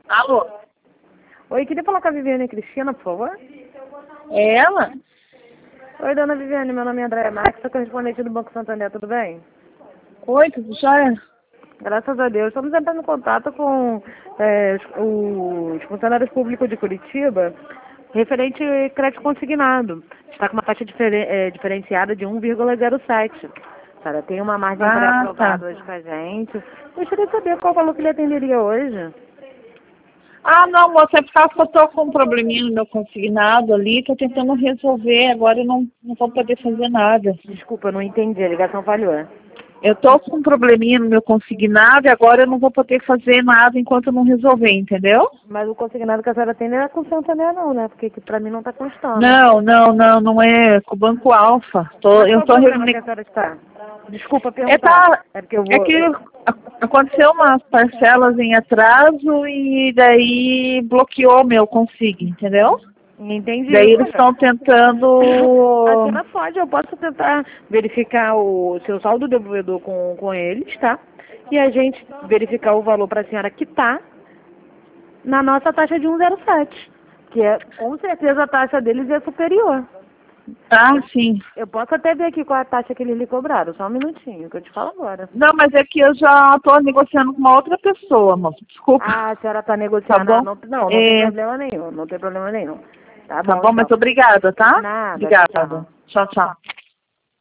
Alô? Oi, queria falar com a Viviane Cristina, por favor. É ela? Oi, dona Viviane, meu nome é Andréa Marques, sou correspondente do Banco Santander, tudo bem? Oi, tudo jóia? Graças a Deus. Estamos entrando em contato com os funcionários públicos de Curitiba, referente ao crédito consignado. Está com uma taxa diferenciada de 1,07. Cara, tem uma margem pré-aprovada hoje com a gente. Gostaria de saber qual valor que ele atenderia hoje. Ah, não, moça, é por causa que eu tô com um probleminha no meu consignado ali, tô tentando resolver, agora eu não vou poder fazer nada. Desculpa, não entendi, a ligação falhou. Eu tô com um probleminha no meu consignado e agora eu não vou poder fazer nada enquanto eu não resolver, entendeu? Mas o consignado que a senhora tem não é com o Santander não, né? Porque aqui pra mim não tá constando. Não é com o Banco Alfa. Mas qual o problema que a senhora está? Desculpa perguntar. É porque eu vou... É que aconteceu umas parcelas em atraso e daí bloqueou meu consigo, entendeu? Entendi. Daí eles estão tentando... A senhora pode, eu posso tentar verificar o seu saldo devedor com eles, tá? E a gente verificar o valor para a senhora quitar na nossa taxa de 1,07. Que é, com certeza, a taxa deles é superior. Ah, sim. Eu posso até ver aqui qual é a taxa que eles lhe cobraram. Só um minutinho, que eu te falo agora. Não, mas é que eu já estou negociando com uma outra pessoa, moça. Desculpa. Ah, a senhora está negociando. Tá bom? Não tem problema nenhum. Não tem problema nenhum. Tá bom, mas então. obrigada, tá? Nada. Obrigada. Tchau, tchau.